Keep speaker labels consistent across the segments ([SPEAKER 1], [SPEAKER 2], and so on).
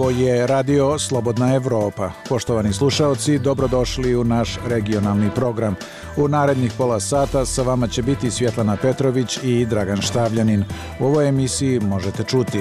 [SPEAKER 1] Ovo je radio Slobodna Evropa. Poštovani slušaoci, dobrodošli u naš regionalni program. U narednih pola sata sa vama će biti Svjetlana Petrović i Dragan Štavljanin. U ovoj emisiji možete čuti: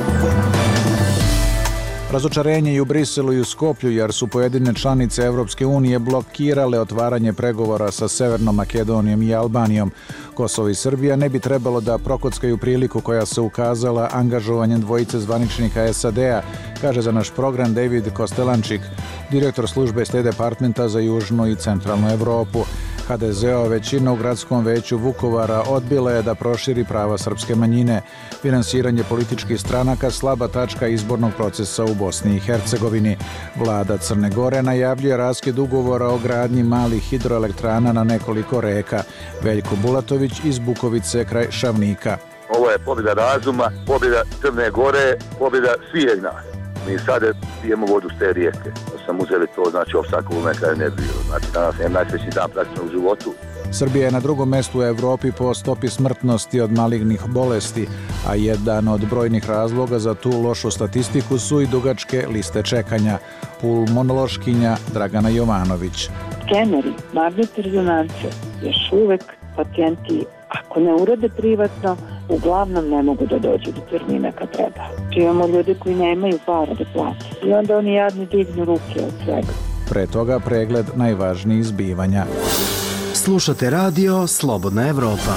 [SPEAKER 1] razočarenje i u Briselu i u Skoplju jer su pojedine članice Evropske unije blokirale otvaranje pregovora sa Severnom Makedonijom i Albanijom. Kosovo i Srbija ne bi trebalo da prokockaju priliku koja se ukazala angažovanjem dvojice zvaničnika SAD-a, kaže za naš program David Kostelančik, direktor službe State Departmenta za Južnu i Centralnu Evropu. HDZ-ova većina u gradskom veću Vukovara odbila je da proširi prava srpske manjine. Finansiranje političkih stranaka slaba tačka izbornog procesa u Bosni i Hercegovini. Vlada Crne Gore najavljuje raskid ugovora o gradnji malih hidroelektrana na nekoliko reka. Veljko Bulatović iz Bukovice kraj Šavnika.
[SPEAKER 2] Ovo je pobjeda razuma, pobjeda Crne Gore, pobjeda svih nas. Mi sada pijemo vodu s te rijeke. Da sam uzeli to, znači opstaku u nekada ne bilo. Znači danas je najsveći dan praktično u životu.
[SPEAKER 1] Srbija je na drugom mestu u Evropi po stopi smrtnosti od malignih bolesti, a jedan od brojnih razloga za tu lošu statistiku su i dugačke liste čekanja. Pulmonološkinja Dragana Jovanović.
[SPEAKER 3] Skeneri, magnetne rezonance, još uvek pacijenti, ako ne urade privatno, uglavnom ne mogu da dođu do termina kad treba. Imamo ljudi koji nemaju para da plate i onda oni jadni dignu ruke od svega.
[SPEAKER 1] Pre toga pregled najvažnijih zbivanja.
[SPEAKER 4] Slušate radio Slobodna Evropa.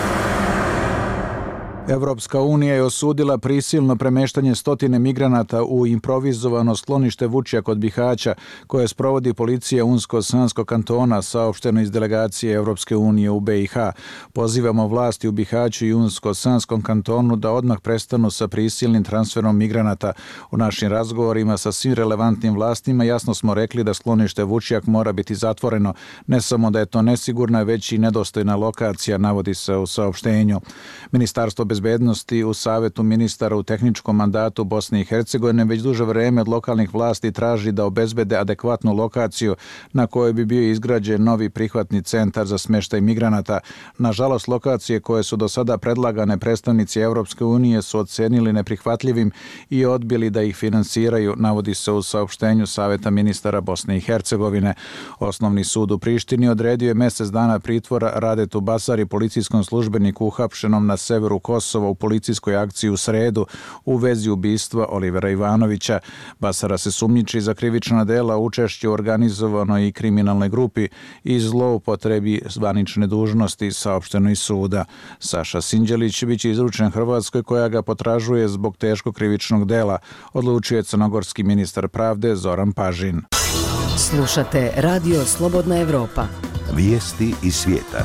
[SPEAKER 1] Evropska unija je osudila prisilno premeštanje stotine migranata u improvizovano sklonište Vučja kod Bihaća, koje sprovodi policija Unsko-Sanskog kantona, saopšteno iz delegacije Evropske unije u BiH. Pozivamo vlasti u Bihaću i Unsko-Sanskom kantonu da odmah prestanu sa prisilnim transferom migranata. U našim razgovorima sa svim relevantnim vlastima jasno smo rekli da sklonište Vučjak mora biti zatvoreno. Ne samo da je to nesigurna, već i nedostojna lokacija, navodi se u saopštenju. Ministarstvo bezbednosti u Savetu ministara u tehničkom mandatu Bosne i Hercegovine već duže vreme od lokalnih vlasti traži da obezbede adekvatnu lokaciju na kojoj bi bio izgrađen novi prihvatni centar za smještaj migranata. Nažalost, lokacije koje su do sada predlagane predstavnici Evropske unije su ocenili neprihvatljivim i odbili da ih finansiraju, navodi se u saopštenju Saveta ministara Bosne i Hercegovine. Osnovni sud u Prištini odredio je mjesec dana pritvora Radetu Basari, policijskom službeniku uhapšenom na severu Kosova u policijskoj akciji u sredu u vezi ubistva Olivera Ivanovića. Basara se sumnjiči za krivična dela učešće u organizovanoj i kriminalnoj grupi i zloupotrebi zvanične dužnosti, saopšteno iz suda. Saša Sinđelić biće izručen Hrvatskoj koja ga potražuje zbog teškog krivičnog dela, odlučio je crnogorski ministar pravde Zoran Pažin.
[SPEAKER 4] Slušate radio Slobodna Evropa.
[SPEAKER 5] Vijesti iz svijeta.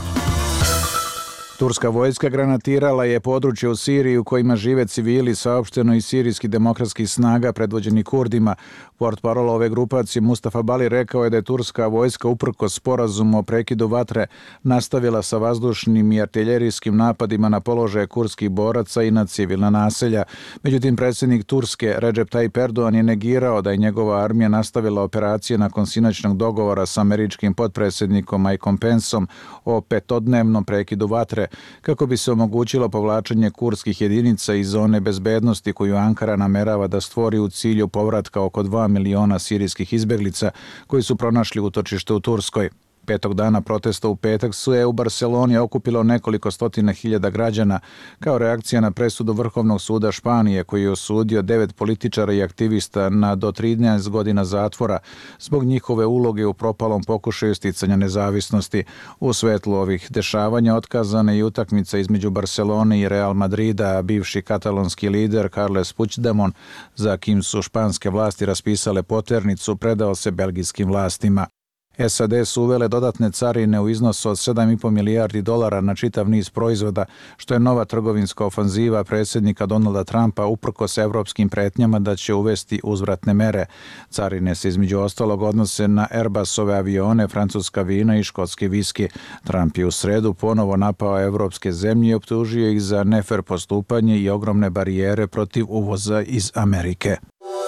[SPEAKER 1] Turska vojska granatirala je područje u Siriji u kojima žive civili, saopšteno iz sirijskih demokratskih snaga predvođeni Kurdima. Portparol ove grupacije Mustafa Bali rekao je da je turska vojska uprkos sporazumu o prekidu vatre nastavila sa vazdušnim i artiljerijskim napadima na položaje kurdskih boraca i na civilna naselja. Međutim, predsjednik Turske Recep Tayyip Erdogan je negirao da je njegova armija nastavila operacije nakon sinoćnog dogovora sa američkim potpredsjednikom Mikeom Penceom o petodnevnom prekidu vatre, kako bi se omogućilo povlačenje kurdskih jedinica iz zone bezbednosti koju Ankara namerava da stvori u cilju povratka oko 2 miliona sirijskih izbjeglica koji su pronašli utočište u Turskoj. Petog dana protesta u petak su je u Barceloni okupilo nekoliko stotina hiljada građana kao reakcija na presudu Vrhovnog suda Španije koji je osudio 9 političara i aktivista na do 13 godina zatvora zbog njihove uloge u propalom pokušaju sticanja nezavisnosti. U svetlu ovih dešavanja otkazana je i utakmica između Barcelone i Real Madrida, a bivši katalonski lider Carles Puigdemont, za kim su španske vlasti raspisale poternicu, predao se belgijskim vlastima. SAD su uvele dodatne carine u iznosu od 7,5 milijardi dolara na čitav niz proizvoda, što je nova trgovinska ofanziva predsjednika Donalda Trumpa uprkos evropskim pretnjama da će uvesti uzvratne mere. Carine se između ostalog odnose na Airbusove avione, francuska vina i škotski viski. Trump je u sredu ponovo napao evropske zemlje i optužio ih za nefer postupanje i ogromne barijere protiv uvoza iz Amerike.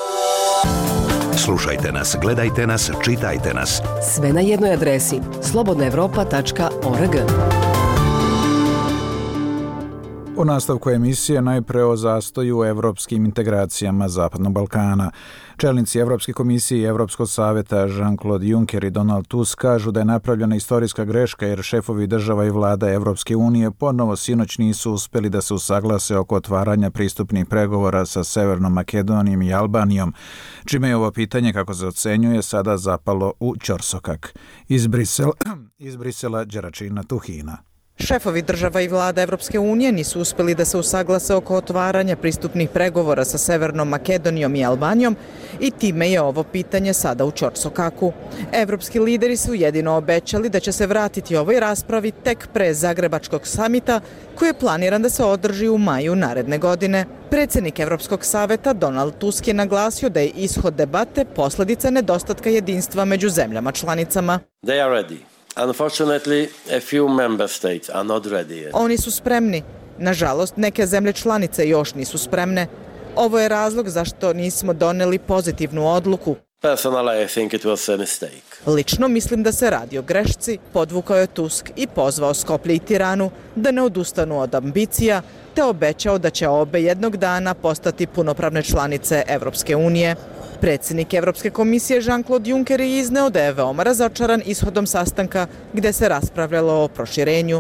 [SPEAKER 5] Slušajte nas, gledajte nas, čitajte nas.
[SPEAKER 4] Sve na jednoj adresi slobodnaevropa.org.
[SPEAKER 1] U nastavku emisije najpre o zastoju u evropskim integracijama Zapadnog Balkana. Čelnici Evropske komisije i Evropskog saveta Jean-Claude Juncker i Donald Tusk kažu da je napravljena istorijska greška jer šefovi država i vlada Evropske unije ponovo sinoć nisu uspeli da se usaglase oko otvaranja pristupnih pregovora sa Severnom Makedonijom i Albanijom, čime je ovo pitanje, kako se ocenjuje, sada zapalo u ćorsokak. Iz Brisela Đeračina Tuhina.
[SPEAKER 6] Šefovi država i vlada Evropske unije nisu uspeli da se usaglase oko otvaranja pristupnih pregovora sa Severnom Makedonijom i Albanijom i time je ovo pitanje sada u ćorsokaku. Evropski lideri su jedino obećali da će se vratiti ovoj raspravi tek pre Zagrebačkog samita koji je planiran da se održi u maju naredne godine. Predsjednik Evropskog saveta Donald Tusk je naglasio da je ishod debate posljedica nedostatka jedinstva među zemljama članicama.
[SPEAKER 7] They are ready. Unfortunately, a few member states are not ready yet.
[SPEAKER 6] Oni su spremni. Nažalost, neke zemlje članice još nisu spremne. Ovo je razlog zašto nismo doneli pozitivnu odluku.
[SPEAKER 7] Personally, I think it was a mistake.
[SPEAKER 6] Lično mislim da se radi o grešci, podvukao je Tusk i pozvao Skoplje i Tiranu da ne odustanu od ambicija, te obećao da će obe jednog dana postati punopravne članice Evropske unije. Predsjednik Evropske komisije Jean-Claude Juncker je izneo da je veoma razočaran ishodom sastanka gdje se raspravljalo o proširenju.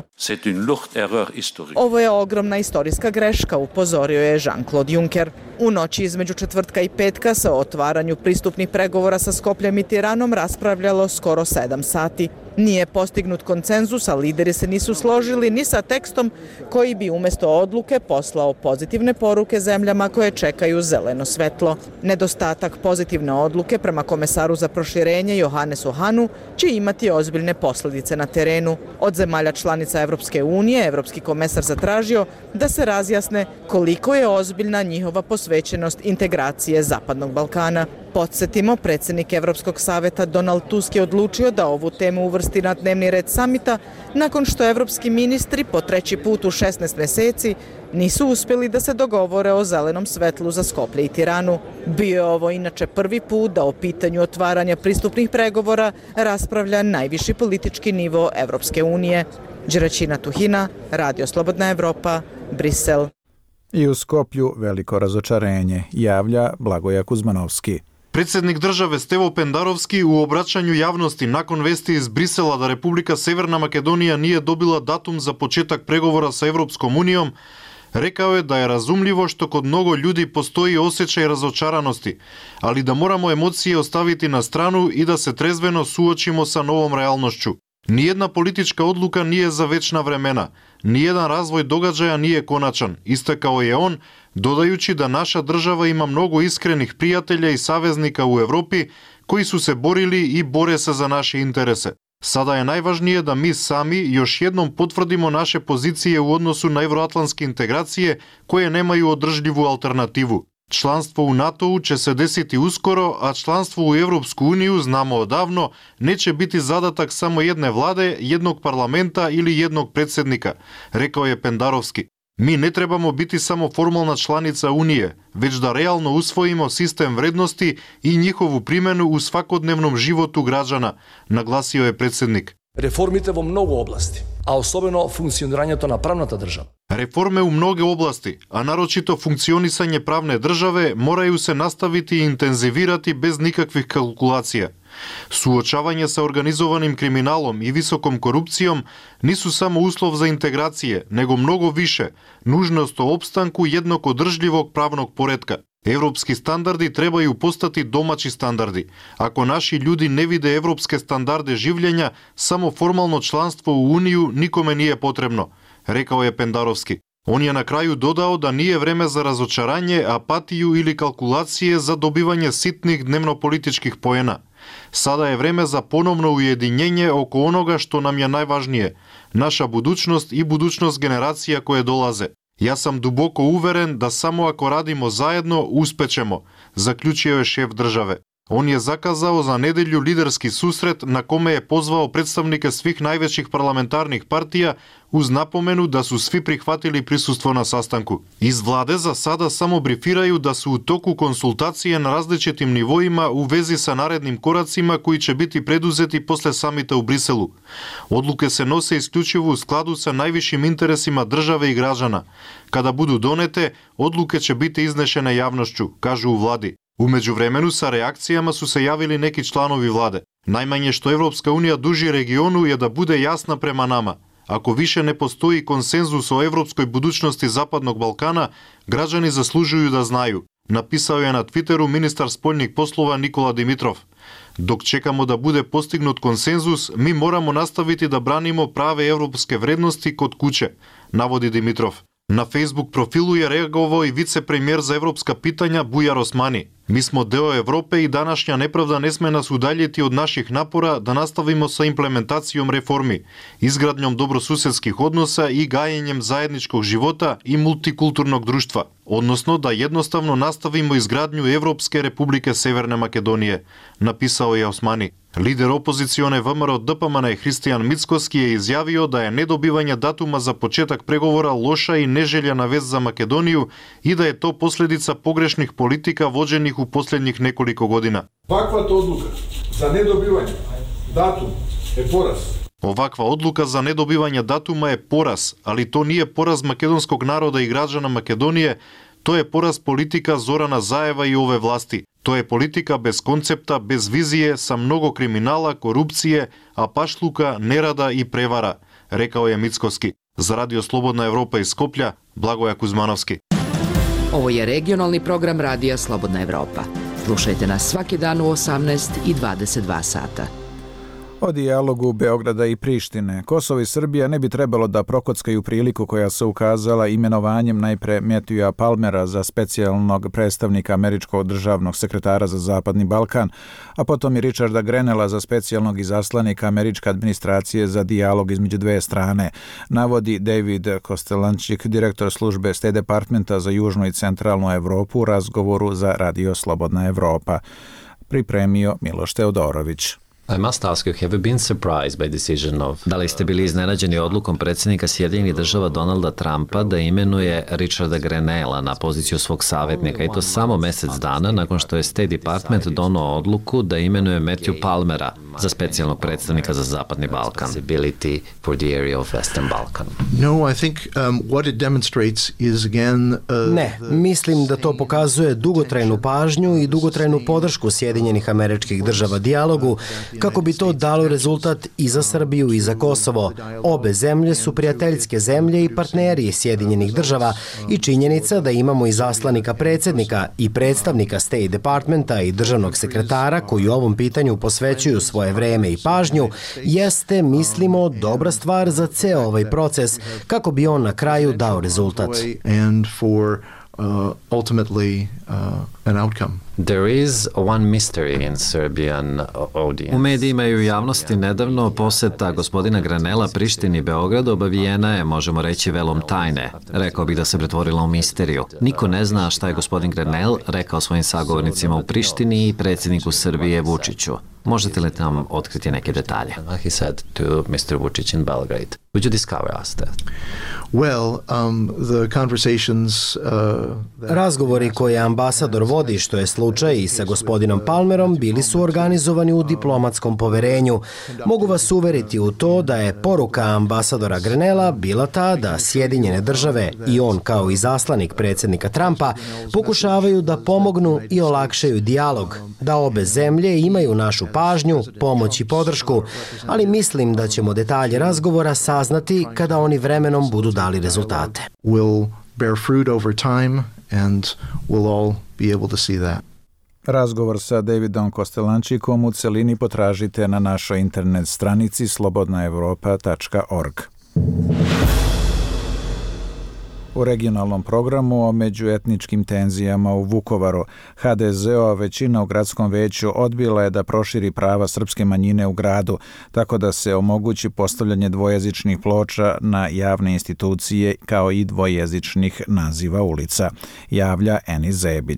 [SPEAKER 6] Ovo je ogromna istorijska greška, upozorio je Jean-Claude Juncker. U noći između četvrtka i petka se o otvaranju pristupnih pregovora sa Skopljem i Tiranom raspravljalo skoro 7 sati. Nije postignut konsenzus, a lideri se nisu složili ni sa tekstom koji bi umjesto odluke poslao pozitivne poruke zemljama koje čekaju zeleno svetlo. Nedostatak pozitivne odluke prema komesaru za proširenje Johannesu Hahnu će imati ozbiljne posljedice na terenu. Od zemalja članica Evropske unije, Evropski komesar zatražio da se razjasne koliko je ozbiljna njihova posvećenost integracije Zapadnog Balkana. Podsjetimo, predsjednik Evropskog saveta Donald Tusk je odlučio da ovu temu uvrsti na dnevni red samita nakon što evropski ministri po 3. put u 16 mjeseci nisu uspjeli da se dogovore o zelenom svetlu za Skoplje i Tiranu. Bio je ovo inače prvi put da o pitanju otvaranja pristupnih pregovora raspravlja najviši politički nivo Evropske unije. Đeračina Tuhina, Radio Slobodna Evropa, Brisel.
[SPEAKER 1] I u Skoplju veliko razočarenje, javlja Blagoja Kuzmanovski.
[SPEAKER 8] Predsjednik države Stevo Pendarovski u obraćanju javnosti nakon vesti iz Brisela da Republika Severna Makedonija nije dobila datum za početak pregovora sa Evropskom unijom, rekao je da je razumljivo što kod mnogo ljudi postoji osjećaj razočaranosti, ali da moramo emocije ostaviti na stranu i da se trezveno suočimo sa novom realnošću. Nijedna politička odluka nije za večna vremena, nijedan razvoj događaja nije konačan, istakao je on, dodajući da naša država ima mnogo iskrenih prijatelja i saveznika u Evropi koji su se borili i bore se za naše interese. Sada je najvažnije da mi sami još jednom potvrdimo naše pozicije u odnosu na evroatlantske integracije koje nemaju održljivu alternativu. Članstvo u NATO-u će se desiti uskoro, a članstvo u Evropsku uniju, znamo odavno, neće biti zadatak samo jedne vlade, jednog parlamenta ili jednog predsjednika, rekao je Pendarovski. Mi ne trebamo biti samo formalna članica Unije, već da realno usvojimo sistem vrednosti i njihovu primjenu u svakodnevnom životu građana, naglasio je predsjednik.
[SPEAKER 9] Reformite vo mnogo oblasti, a osobeno funkcioniranje to na pravната država.
[SPEAKER 8] Reforme u mnoge oblasti, a naročito funkcionisanje pravne države, moraju se nastaviti i intenzivirati bez nikakvih kalkulacija. Suočavanje sa organizovanim kriminalom i visokom korupcijom nisu samo uslov za integracije, nego mnogo više, nužnost o opstanku jednog održljivog pravnog poretka. Evropski standardi trebaju postati domaći standardi. Ako naši ljudi ne vide evropske standarde življenja, samo formalno članstvo u Uniju nikome nije potrebno, rekao je Pendarovski. On je na kraju dodao da nije vreme za razočaranje, apatiju ili kalkulacije za dobivanje sitnih dnevnopolitičkih poena. Sada je vreme za ponovno ujedinjenje oko onoga što nam je najvažnije, naša budućnost i budućnost generacija koje dolaze. Ja sam duboko uveren da samo ako radimo zajedno, uspećemo, zaključio je šef države. Он je zakazao za nedelju liderski susret na kome je pozvao predstavnike svih najvećih parlamentarnih partija uz napomenu da su svi prihvatili prisustvo na sastanku. Iz vlade za sada samo brifiraju da su u toku konsultacije na različitim nivoima u vezi sa narednim koracima koji će biti preduzeti posle samita u Briselu. Odluke se nose isključivo u skladu sa najvišim interesima države i građana. Kada budu donete, odluke će biti iznešene javnošću, kažu u vladi. U međuvremenu sa reakcijama su se javili neki članovi vlade. Najmanje što Evropska unija duži regionu je da bude jasna prema nama. Ako više ne postoji konsenzus o evropskoj budućnosti Zapadnog Balkana, građani zaslužuju da znaju, napisao je na Twitteru ministar spoljnih poslova Nikola Dimitrov. Dok čekamo da bude postignut konsenzus, mi moramo nastaviti da branimo prave evropske vrednosti kod kuće, navodi Dimitrov. Na Facebook profilu je reagovao i vicepremijer za evropska pitanja Bujar Osmani. Mi smo deo Evrope i današnja nepravda ne sme nas udaljiti od naših napora da nastavimo sa implementacijom reformi, izgradnjom dobrosusedskih odnosa i gajenjem zajedničkog života i multikulturnog društva, odnosno da jednostavno nastavimo izgradnju Evropske republike Severne Makedonije, napisao je Osmani. Lider opozicione ВМРО ДПМН Христијан Мицкоски je izjavio da je nedobivanje datuma za početak pregovora loša i neželjena vest za Makedoniju i da je to posljedica pogrešnih politika vođenih u posljednjih nekoliko godina.
[SPEAKER 10] Ovakva odluka za nedobivanje datuma je poraz.
[SPEAKER 8] Ovakva odluka za nedobivanje datuma je poraz, ali to nije poraz makedonskog naroda i građana Makedonije, to je poraz politika Zorana Zajeva i ove vlasti. To je politika bez koncepta, bez vizije, sa mnogo kriminala, korupcije, apašluka, nerada i prevara, rekao je Mickoski. Za Radio Slobodna Evropa iz Skoplja, Blagoja Kuzmanovski.
[SPEAKER 11] Ovo je regionalni program Radija Slobodna Evropa. Slušajte nas svaki dan u 18 i 22 sata.
[SPEAKER 1] O dijalogu Beograda i Prištine. Kosovo i Srbija ne bi trebalo da prokockaju priliku koja se ukazala imenovanjem najpre Matthewa Palmera za specijalnog predstavnika američkog državnog sekretara za Zapadni Balkan, a potom i Richarda Grenella za specijalnog izaslanika američke administracije za dijalog između dve strane, navodi David Kostelančik, direktor službe State Departmenta za Južnu i Centralnu Evropu u razgovoru za Radio Slobodna Evropa. Pripremio Miloš Teodorović.
[SPEAKER 12] I must ask you, have you been surprised by decision of... Da li ste bili iznenađeni odlukom predsjednika Sjedinjenih država Donalda Trumpa da imenuje Richarda Grenella na poziciju svog savjetnika i to samo mjesec dana nakon što je State Department donao odluku da imenuje Matthew Palmera za specijalnog predstavnika za Zapadni Balkan. For the area of Western Balkan.
[SPEAKER 13] No, I think what it demonstrates is again...
[SPEAKER 14] Ne, mislim da to pokazuje dugotrajnu pažnju i dugotrajnu podršku Sjedinjenih Američkih Država dijalogu kako bi to dalo rezultat i za Srbiju i za Kosovo. Obe zemlje su prijateljske zemlje i partneri Sjedinjenih država i činjenica da imamo i zaslanika predsjednika i predstavnika State Departmenta i državnog sekretara koji ovom pitanju posvećuju svoje vreme i pažnju jeste, mislimo, dobra stvar za ceo ovaj proces kako bi on na kraju dao rezultat.
[SPEAKER 13] Ultimately an outcome.
[SPEAKER 12] There is one mystery in Serbian audience. U medijima i u javnosti nedavno poseta gospodina Grenella Prištini i Beogradu obavijena je, možemo reći, velom tajne. Rekao bih da se pretvorila u misteriju. Niko ne zna šta je gospodin Grenell rekao svojim sagovornicima u Prištini i predsjedniku Srbije Vučiću. Možete li nam otkriti neke detalje? He said to Mr. Vučić in Belgrade. Would you discover us that?
[SPEAKER 13] Well, the conversations...
[SPEAKER 14] Razgovori koje ambasador vodi, što je slučaj i sa gospodinom Palmerom, bili su organizovani u diplomatskom poverenju. Mogu vas uveriti u to da je poruka ambasadora Grenella bila ta da Sjedinjene države i on kao i zaslanik predsjednika Trumpa pokušavaju da pomognu i olakšaju dijalog, da obe zemlje imaju našu pažnju, pomoć i podršku, ali mislim da ćemo detalje razgovora saznati kada oni vremenom budu dali rezultate.
[SPEAKER 13] Will bear fruit over time and we'll all be able to see that.
[SPEAKER 1] Razgovor sa Davidom Kostelančikom u celini potražite na našoj internet stranici slobodnaevropa.org. U regionalnom programu o međuetničkim tenzijama u Vukovaru, HDZ-ova većina u gradskom veću odbila je da proširi prava srpske manjine u gradu, tako da se omogući postavljanje dvojezičnih ploča na javne institucije kao i dvojezičnih naziva ulica, javlja Eni Zebić.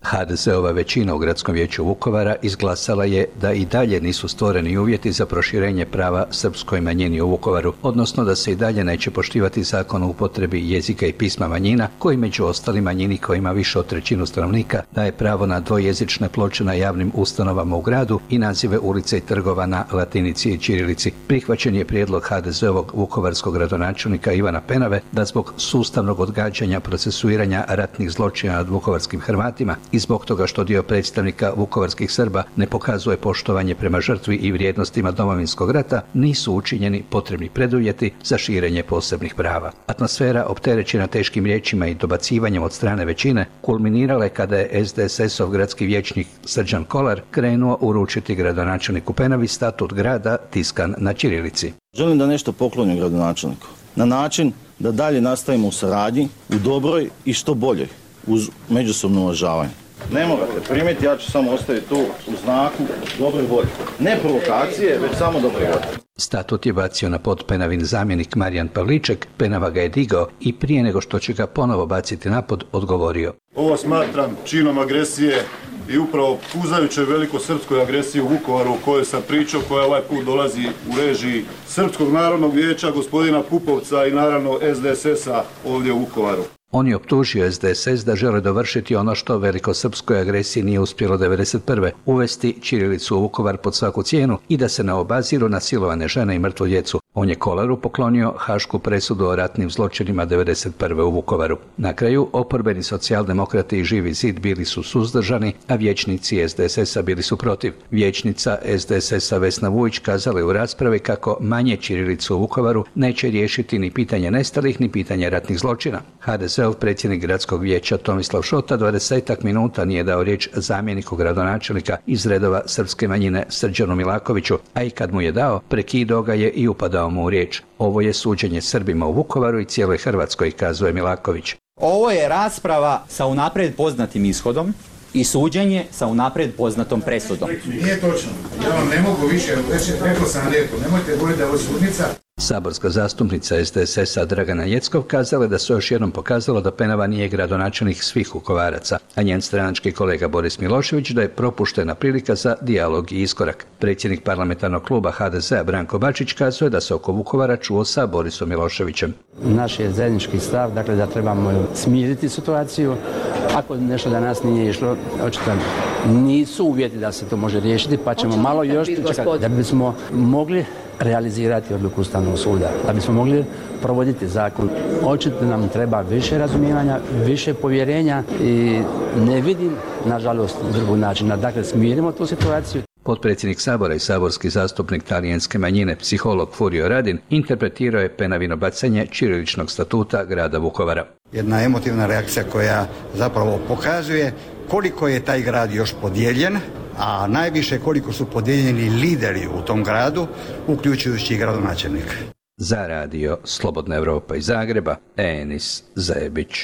[SPEAKER 15] HDZ-ova većina u Gradskom vijeću Vukovara izglasala je da i dalje nisu stvoreni uvjeti za proširenje prava srpskoj manjini u Vukovaru, odnosno da se i dalje neće poštivati zakon o upotrebi jezika i pisma manjina, koji među ostalim manjini koja ima više od trećinu stanovnika daje pravo na dvojezične ploče na javnim ustanovama u gradu i nazive ulica i trgova na latinici i ćirilici. Prihvaćen je prijedlog HDZ-ovog vukovarskog gradonačelnika Ivana Penave da zbog sustavnog odgađanja procesuiranja ratnih zločina nad vukovarskim Hrvatima i zbog toga što dio predstavnika vukovarskih Srba ne pokazuje poštovanje prema žrtvi i vrijednostima Domovinskog rata, nisu učinjeni potrebni preduvjeti za širenje posebnih prava. Atmosfera opterećena teškim riječima i dobacivanjem od strane većine kulminirala je kada je SDSS-ov gradski vijećnik Srđan Kolar krenuo uručiti gradonačelniku Penavi statut grada tiskan na ćirilici.
[SPEAKER 16] Želim da nešto poklonim gradonačelniku na način da dalje nastavimo u saradnji, u dobroj i što boljoj, uz međusobno uvažavanje. Ne morate primiti, ja ću samo ostaviti tu u znaku dobre volje. Ne provokacije, već samo dobre volje.
[SPEAKER 15] Statut je bacio na pod Penavin zamjenik Marijan Pavliček, Penava ga je digao i prije nego što će ga ponovo baciti na pod, odgovorio.
[SPEAKER 17] Ovo smatram činom agresije i upravo puzajućoj velikosrpskoj agresiji u Vukovaru, o kojoj sam pričao, koja ovaj put dolazi u režiji Srpskog narodnog vijeća, gospodina Pupovca i naravno SDSS-a ovdje u Vukovaru.
[SPEAKER 15] On je optužio SDSS da žele dovršiti ono što velikosrpskoj agresiji nije uspjelo 1991. uvesti ćirilicu u Vukovar pod svaku cijenu i da se ne obaziru na silovane žene i mrtvu djecu. On je Kolaru poklonio hašku presudu o ratnim zločinima 1991. u Vukovaru. Na kraju, oporbeni socijaldemokrati i Živi zid bili su suzdržani, a vijećnici SDSS-a bili su protiv. Vijećnica SDSS-a Vesna Vujić kazala je u raspravi kako manje ćirilicu u Vukovaru neće riješiti ni pitanje nestalih, ni pitanje ratnih zločina. HDZ-ov predsjednik gradskog vijeća Tomislav Šota 20 minuta nije dao riječ zamjeniku gradonačelnika iz redova srpske manjine Srđanu Milakoviću, a i kad mu je dao, prekidao ga je i upadao mu u riječ. Ovo je suđenje Srbima u Vukovaru i cijeloj Hrvatskoj, kazuje Milaković.
[SPEAKER 18] Ovo je rasprava sa unaprijed poznatim ishodom i suđenje sa unaprijed poznatom presudom.
[SPEAKER 10] Nije točno. Ja vam ne mogu više, rekao sam lijepo, nemojte govoriti da je ovo sudnica.
[SPEAKER 15] Saborska zastupnica SDSS-a Dragana Jeckov kazala da se još jednom pokazalo da Penava nije gradonačelnik svih Vukovaraca, a njen stranački kolega Boris Milošević da je propuštena prilika za dijalog i iskorak. Predsjednik parlamentarnog kluba HDZ-a Branko Bačić kazuje da se oko Vukovara čuo sa Borisom Miloševićem.
[SPEAKER 19] Naš je zajednički stav, dakle da trebamo smiriti situaciju. Ako nešto danas nije išlo, očito nisu uvjeti da se to može riješiti, pa ćemo malo još čekati da bismo mogli realizirati odluku Ustavnog suda, da bismo mogli provoditi zakon. Očito nam treba više razumijevanja, više povjerenja i ne vidim, nažalost, drugog načina. Dakle, smirimo tu situaciju.
[SPEAKER 15] Potpredsjednik Sabora i saborski zastupnik talijanske manjine, psiholog Furio Radin, interpretirao je Penavino bacanje ćiriličnog statuta grada Vukovara.
[SPEAKER 20] Jedna emotivna reakcija koja zapravo pokazuje koliko je taj grad još podijeljen, a najviše koliko su podijeljeni lideri u tom gradu, uključujući i gradonačelnika.
[SPEAKER 15] Za radio Slobodna Evropa iz Zagreba, Enis Zebić.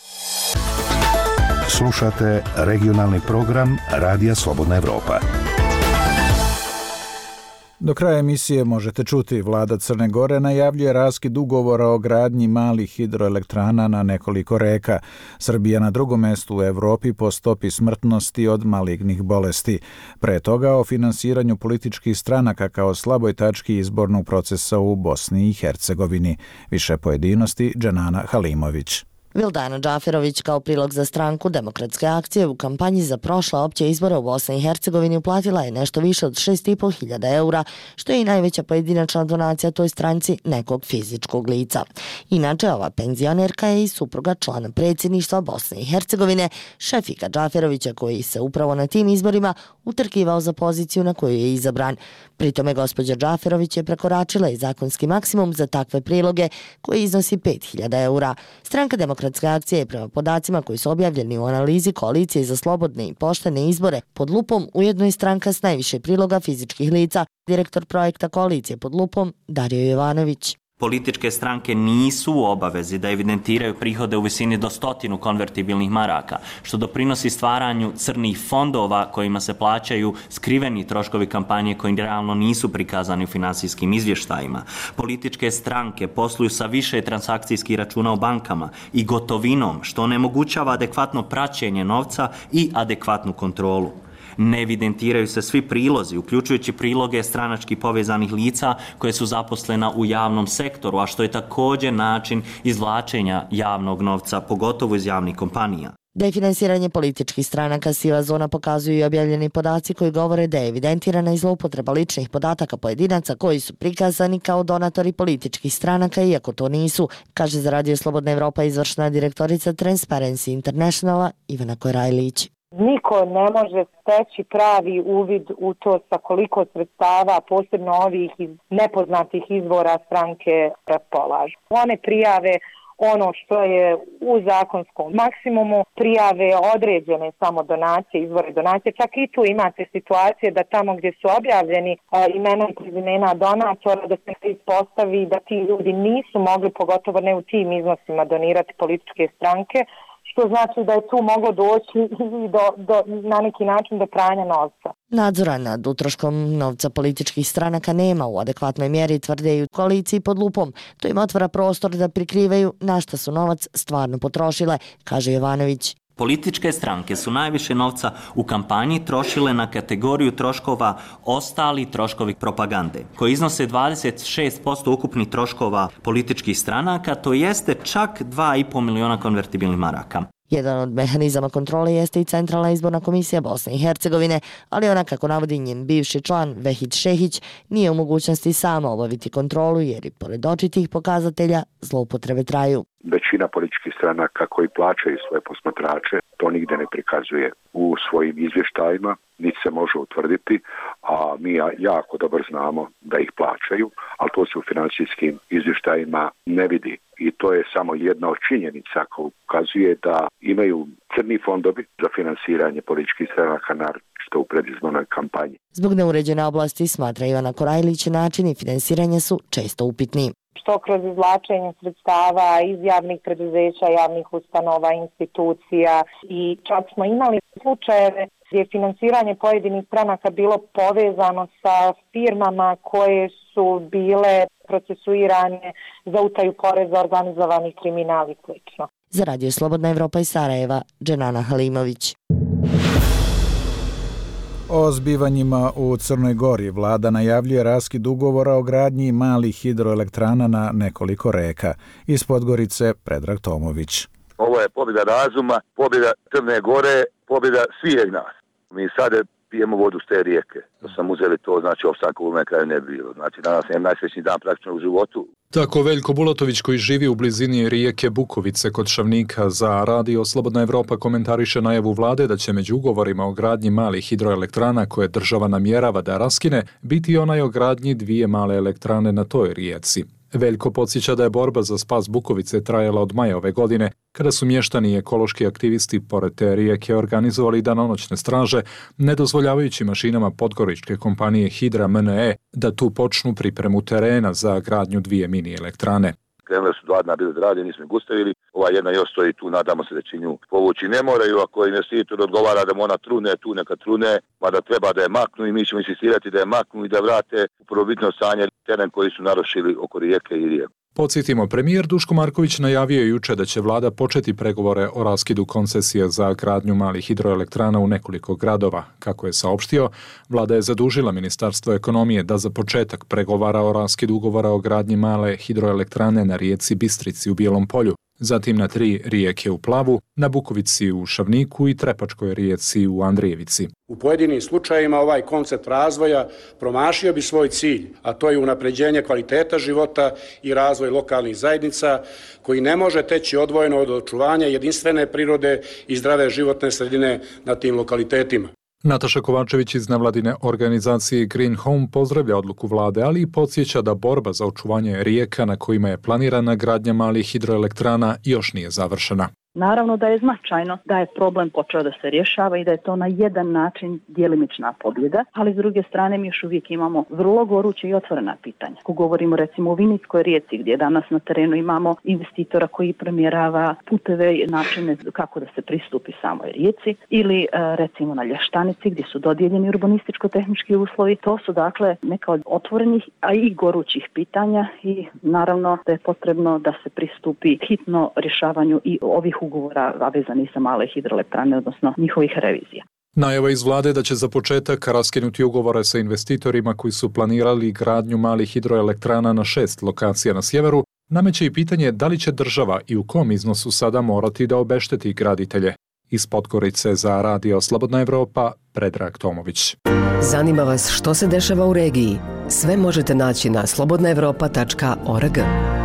[SPEAKER 5] Slušate regionalni program Radija Slobodna Evropa.
[SPEAKER 1] Do kraja emisije možete čuti, vlada Crne Gore najavljuje raskid ugovora o gradnji malih hidroelektrana na nekoliko reka. Srbija na drugom mjestu u Evropi po stopi smrtnosti od malignih bolesti. Pre toga o finansiranju političkih stranaka kao slaboj tački izbornog procesa u Bosni i Hercegovini. Više pojedinosti Dženana Halimović.
[SPEAKER 21] Vildana Džaferović kao prilog za stranku Demokratske akcije u kampanji za prošla opće izbora u Bosni i Hercegovini uplatila je nešto više od 6.500 eura, što je i najveća pojedinačna donacija toj stranci nekog fizičkog lica. Inače, ova penzionerka je i supruga člana predsjedništva Bosne i Hercegovine, Šefika Džaferovića, koji se upravo na tim izborima utrkivao za poziciju na koju je izabran. Pritome gospođa Džaferović je prekoračila i zakonski maksimum za takve priloge koji iznosi 5.000 eura. Stranka Demokratske akcije je prema podacima koji su objavljeni u analizi Koalicije za slobodne i poštene izbore pod lupom ujedno i stranka s najviše priloga fizičkih lica, direktor projekta Koalicije pod lupom Dario Jovanović.
[SPEAKER 2] Političke stranke nisu u obavezi da evidentiraju prihode u visini do 100 konvertibilnih maraka, što doprinosi stvaranju crnih fondova kojima se plaćaju skriveni troškovi kampanje koji realno nisu prikazani u finansijskim izvještajima. Političke stranke posluju sa više transakcijskih računa u bankama i gotovinom, što onemogućava adekvatno praćenje novca i adekvatnu kontrolu. Ne evidentiraju se svi prilozi, uključujući priloge stranački povezanih lica koje su zaposlena u javnom sektoru, a što je također način izvlačenja javnog novca, pogotovo iz javnih kompanija.
[SPEAKER 21] Da je finansiranje političkih stranaka siva zona pokazuju i objavljeni podaci koji govore da je evidentirana i zloupotreba ličnih podataka pojedinaca koji su prikazani kao donatori političkih stranaka, iako to nisu, kaže za Radio Slobodna Evropa izvršna direktorica Transparency Internationala Ivana Korajlić.
[SPEAKER 22] Niko ne može steći pravi uvid u to sa koliko sredstava, posebno ovih iz nepoznatih izvora, stranke raspolažu. One prijave ono što je u zakonskom maksimumu, prijave određene samo donacije, izvore donacije. Čak i tu imate situacije da tamo gdje su objavljeni imena i prezimena donatora, da se ispostavi da ti ljudi nisu mogli, pogotovo ne u tim iznosima, donirati političke stranke, što znači da je tu moglo doći na neki način do pranja novca.
[SPEAKER 21] Nadzora nad utroškom novca političkih stranaka nema u adekvatnoj mjeri, tvrde i u koaliciji pod lupom. To im otvara prostor da prikrivaju na šta su novac stvarno potrošile, kaže Jovanović.
[SPEAKER 2] Političke stranke su najviše novca u kampanji trošile na kategoriju troškova ostali troškovi propagande, koji iznose 26% ukupnih troškova političkih stranaka, to jeste čak 2,5 miliona konvertibilnih maraka.
[SPEAKER 21] Jedan od mehanizama kontrole jeste i Centralna izborna komisija Bosne i Hercegovine, ali ona, kako navodi njen bivši član Vehid Šehić, nije u mogućnosti sama obaviti kontrolu jer i pored očitih pokazatelja zloupotrebe traju.
[SPEAKER 23] Većina političkih stranaka koji plaćaju svoje posmatrače to nigde ne prikazuje u svojim izvještajima, niti se može utvrditi, a mi jako dobro znamo da ih plaćaju, ali to se u financijskim izvještajima ne vidi. I to je samo jedna od činjenica koja ukazuje da imaju crni fondovi za finansiranje političkih stranaka, naročito u predizbornoj kampanji.
[SPEAKER 21] Zbog neuređene oblasti, smatra Ivana Korajlić, načini finansiranja su često upitni.
[SPEAKER 22] Što kroz izvlačenje sredstava iz javnih preduzeća, javnih ustanova, institucija, i čak smo imali slučajeve gdje je finansiranje pojedinih stranaka bilo povezano sa firmama koje su bile procesuirane za utaju poreza, organizovanih kriminal i sl.
[SPEAKER 21] Za Radio Slobodna Evropa iz Sarajeva, Dženana Halimović.
[SPEAKER 1] O zbivanjima u Crnoj Gori vlada najavljuje raskid ugovora o gradnji malih hidroelektrana na nekoliko reka. Iz Podgorice, Predrag Tomović.
[SPEAKER 24] Ovo je pobjeda razuma, pobjeda Crne Gore, pobjeda svih nas. Mi sada pijemo vodu s te rijeke. Da sam uzeli to, znači opstanka u ovome kraju ne bilo. Znači danas je najsrećniji dan praktično u životu.
[SPEAKER 25] Tako Veljko Bulatović, koji živi u blizini rijeke Bukovice kod Šavnika, za Radio Slobodna Evropa komentariše najavu vlade da će među ugovorima o gradnji malih hidroelektrana koje država namjerava da raskine biti onaj o gradnji 2 male elektrane na toj rijeci. Veljko podsjeća da je borba za spas Bukovice trajala od maja ove godine, kada su mještani i ekološki aktivisti pored te rijeke organizovali danonoćne straže, ne dozvoljavajući mašinama podgoričke kompanije Hidra MNE da tu počnu pripremu terena za gradnju 2 mini elektrane.
[SPEAKER 24] Krenule su 2 dana bili da rade, nismo ih gustavili. Ova jedna još stoji tu, nadamo se da će nju povući. Ne moraju, ako investitor odgovara da mu ona trune, tu neka trune, mada treba da je maknu i mi ćemo insistirati da je maknu i da vrate u prvobitno stanje teren koji su narušili oko rijeke i rijeku.
[SPEAKER 25] Podsjetimo, premijer Duško Marković najavio je juče da će vlada početi pregovore o raskidu koncesije za gradnju malih hidroelektrana u nekoliko gradova. Kako je saopštio, vlada je zadužila Ministarstvo ekonomije da za početak pregovara o raskidu ugovora o gradnji male hidroelektrane na rijeci Bistrici u Bijelom Polju, zatim na 3 rijeke u Plavu, na Bukovici u Šavniku i Trepačkoj rijeci u Andrijevici.
[SPEAKER 26] U pojedinim slučajevima ovaj koncept razvoja promašio bi svoj cilj, a to je unapređenje kvaliteta života i razvoj lokalnih zajednica, koji ne može teći odvojeno od očuvanja jedinstvene prirode i zdrave životne sredine na tim lokalitetima.
[SPEAKER 25] Nataša Kovačević iz nevladine organizacije Green Home pozdravlja odluku vlade, ali i podsjeća da borba za očuvanje rijeka na kojima je planirana gradnja malih hidroelektrana još nije završena.
[SPEAKER 3] Naravno da je značajno da je problem počeo da se rješava i da je to na jedan način djelimična pobjeda, ali s druge strane mi još uvijek imamo vrlo goruće i otvorena pitanja. Ako govorimo recimo o Vinickoj rijeci gdje danas na terenu imamo investitora koji premjerava puteve i načine kako da se pristupi samoj rijeci ili recimo na Lještanici gdje su dodijeljeni urbanističko-tehnički uslovi. To su dakle neka od otvorenih, a i gorućih pitanja i naravno da je potrebno da se pristupi hitno rješavanju i ovih ugovora vezani sa male hidroelektrane, odnosno njihovih revizija.
[SPEAKER 25] Najava iz vlade da će za početak raskinuti ugovore sa investitorima koji su planirali gradnju malih hidroelektrana na 6 lokacija na sjeveru, nameće i pitanje da li će država i u kom iznosu sada morati da obešteti graditelje. Iz Podgorice za Radio Slobodna Evropa, Predrag Tomović.
[SPEAKER 4] Zanima vas što se dešava u regiji? Sve možete naći na slobodnaevropa.org.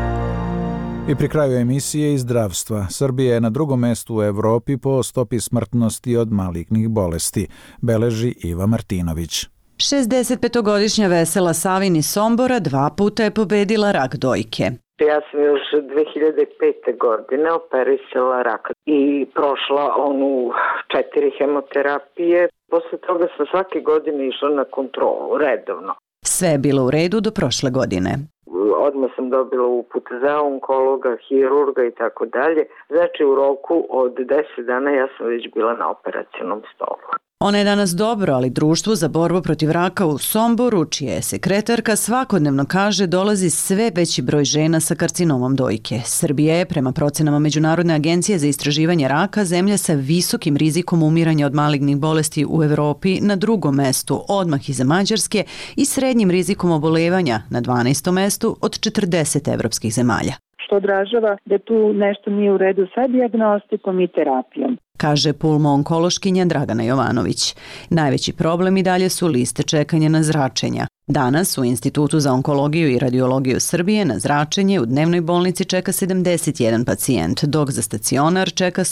[SPEAKER 1] I pri kraju emisije iz zdravstva. Srbija je na drugom mestu u Evropi po stopi smrtnosti od malignih bolesti, beleži Iva Martinović.
[SPEAKER 6] 65-godišnja Vesela Savin iz Sombora 2 puta je pobedila rak dojke.
[SPEAKER 7] Ja sam još 2005. godine operisala rak i prošla onu 4 hemoterapije. Posle toga sam svake godine išla na kontrolu, redovno.
[SPEAKER 6] Sve je bilo u redu do prošle godine.
[SPEAKER 7] Odmah sam dobila uput za onkologa, hirurga i tako dalje. Znači u roku od 10 dana ja sam već bila na operacionom stolu.
[SPEAKER 6] Ona je danas dobro, ali Društvu za borbu protiv raka u Somboru, čija je sekretarka, svakodnevno kaže dolazi sve veći broj žena sa karcinomom dojke. Srbija je, prema procenama Međunarodne agencije za istraživanje raka, zemlja sa visokim rizikom umiranja od malignih bolesti u Evropi na drugom mestu, odmah iza Mađarske, i srednjim rizikom oboljevanja na 12. mestu od 40 evropskih zemalja.
[SPEAKER 22] Što odražava da tu nešto nije u redu sa dijagnostikom i terapijom,
[SPEAKER 6] kaže pulmo-onkološkinja Dragana Jovanović. Najveći problem i dalje su liste čekanja na zračenja. Danas u Institutu za onkologiju i radiologiju Srbije na zračenje u dnevnoj bolnici čeka 71 pacijent, dok za stacionar čeka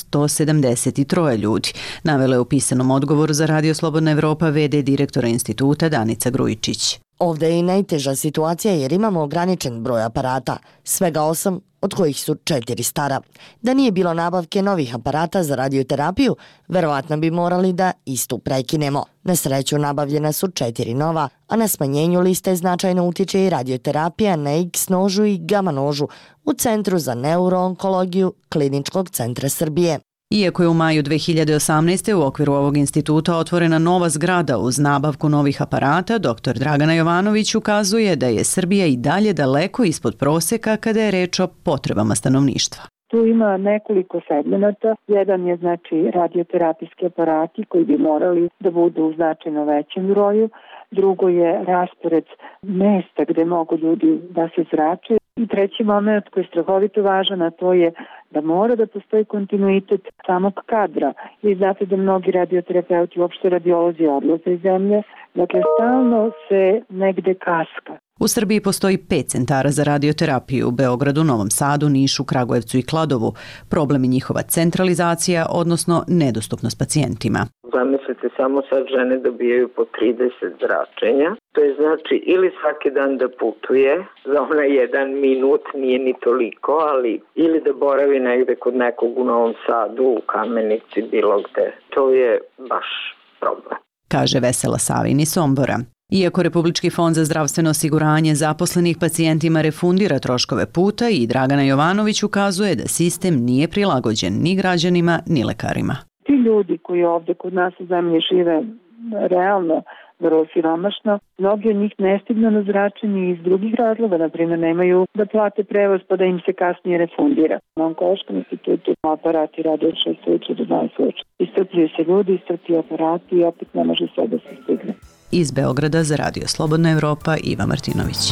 [SPEAKER 6] 173 ljudi, navela je u pisanom odgovoru za Radio Slobodna Evropa v.d. direktora instituta Danica Grujičić.
[SPEAKER 21] Ovdje je i najteža situacija jer imamo ograničen broj aparata, svega 8, od kojih su 4 stara. Da nije bilo nabavke novih aparata za radioterapiju, verovatno bi morali da istu prekinemo. Na sreću nabavljena su 4 nova, a na smanjenju liste značajno utiče i radioterapija na X nožu i gamma nožu u Centru za neuroonkologiju Kliničkog centra Srbije.
[SPEAKER 6] Iako je u maju 2018. u okviru ovog instituta otvorena nova zgrada uz nabavku novih aparata, dr. Dragana Jovanović ukazuje da je Srbija i dalje daleko ispod prosjeka kada je reč o potrebama stanovništva.
[SPEAKER 22] Tu ima nekoliko segmenata. Jedan je znači radioterapijski aparati koji bi morali da budu u značajno većem broju. Drugo je raspored mesta gde mogu ljudi da se zrače. I treći moment koji je strahovito važan, a to je da mora da postoji kontinuitet samog kadra. Vi znate da mnogi radioterapeuti, uopšte radiolozi, odlaze iz zemlje. Dakle, stalno se negde kaska.
[SPEAKER 6] U Srbiji postoji 5 centara za radioterapiju u Beogradu, Novom Sadu, Nišu, Kragujevcu i Kladovu. Problem je njihova centralizacija, odnosno nedostupnost pacijentima.
[SPEAKER 7] Zamislite, samo sad žene dobijaju po 30 zračenja. To je znači ili svaki dan da putuje, za onaj 1 minut nije ni toliko, ali ili da boravi negde kod nekog u Novom Sadu, u Kamenici, bilo gde. To je baš problem.
[SPEAKER 6] Kaže Vesela Savin iz Sombora. Iako Republički fond za zdravstveno osiguranje zaposlenih pacijentima refundira troškove puta, i Dragana Jovanović ukazuje da sistem nije prilagođen ni građanima ni lekarima.
[SPEAKER 22] Ti ljudi koji ovdje kod nas u zemlji žive realno vrlo siromašno, mnogi od njih ne stignu na zračenje iz drugih razloga, na primjer nemaju da plate prevoz pa da im se kasnije refundira. Na Onkološkom institutu aparati rade od 6 uveče do 12 uveče. Iscrpljuju se ljudi, iscrpljuju aparati i opet ne može sve da se stigne.
[SPEAKER 6] Iz Beograda za Radio Slobodna Evropa, Iva Martinović.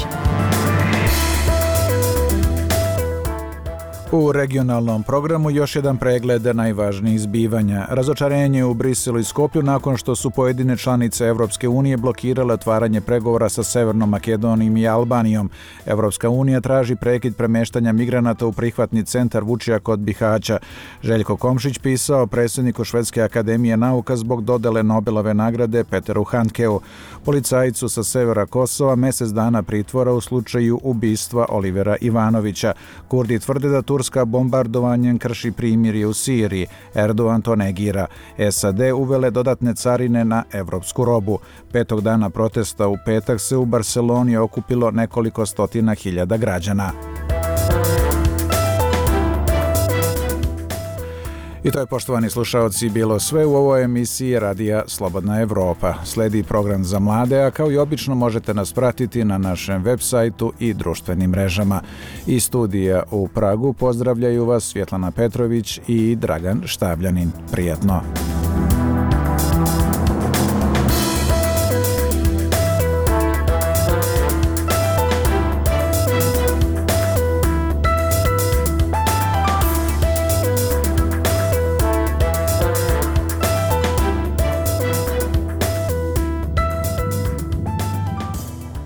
[SPEAKER 1] U regionalnom programu još jedan pregled najvažnijih zbivanja. Razočarenje u Briselu i Skoplju nakon što su pojedine članice Evropske unije blokirale otvaranje pregovora sa Severnom Makedonijom i Albanijom. Evropska unija traži prekid premeštanja migranata u prihvatni centar Vučija kod Bihaća. Željko Komšić pisao predsjedniku Švedske akademije nauka zbog dodele Nobelove nagrade Peteru Handkeu. Policajcu sa severa Kosova mjesec dana pritvora u slučaju ubistva Olivera Ivanovića. Kurdi tvrde da Turska bombardovanjem krši primirje u Siriji. Erdogan to negira. SAD uvele dodatne carine na evropsku robu. 5. dana protesta u petak se u Barseloni okupilo nekoliko stotina hiljada građana. I to je, poštovani slušaoci, bilo sve u ovoj emisiji Radija Slobodna Evropa. Sledi program za mlade, a kao i obično možete nas pratiti na našem web sajtu i društvenim mrežama. Iz studija u Pragu pozdravljaju vas Svjetlana Petrović i Dragan Štavljanin. Prijatno!